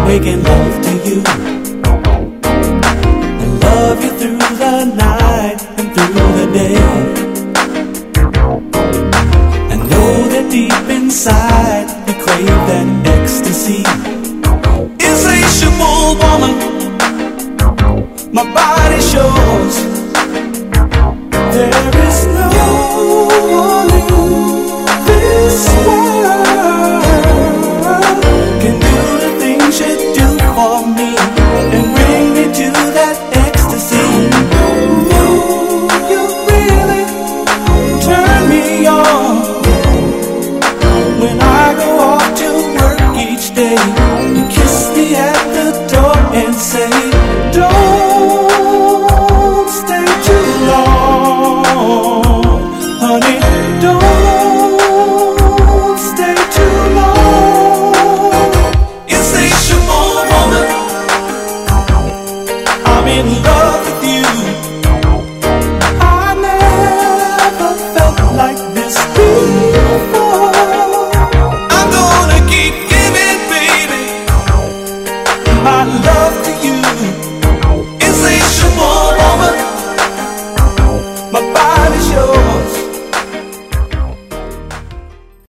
making love to you. I love you through the night and through the day. I know that deep inside you crave that ecstasy. Insatiable woman, my body shows